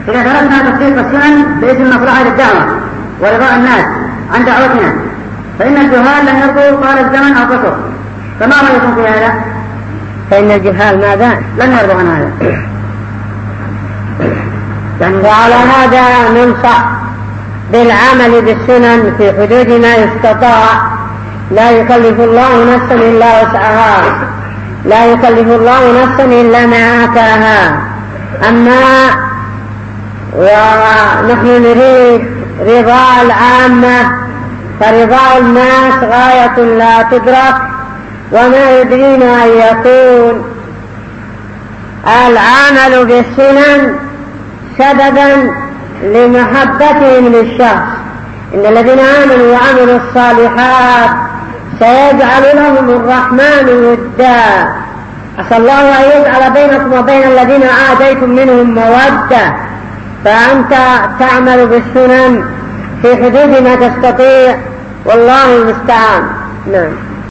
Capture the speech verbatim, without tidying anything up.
إذا تركنا تطبيق السنن باسم مصلحة الدعوة ورضاء الناس عن دعوتنا فإن الجهال لن يرضوا طال الزمن أو قصر، فما رأيكم في هذا؟ فإن الجهال ماذا؟ لن يرضوا عن هذا. وعلى هذا ننصح بالعمل بالسنن في حدود ما يستطاع. لا يكلف الله نفسا إلا وسعها، لا يكلف الله نفسا إلا ما آتاها. أما ونحن نريد رضا العامة فرضا الناس غاية لا تدرك، وما يدرينا أن يكون العمل بالسنن سببا لمحبتهم للشخص. إن الذين آمنوا وعملوا الصالحات سيجعل لهم الرحمن ودا. عسى الله أن يجعل بينكم وبين الذين عاديتم منهم مودة. فأنت تعمل بالسنن في حدود ما تستطيع، والله المستعان. نعم.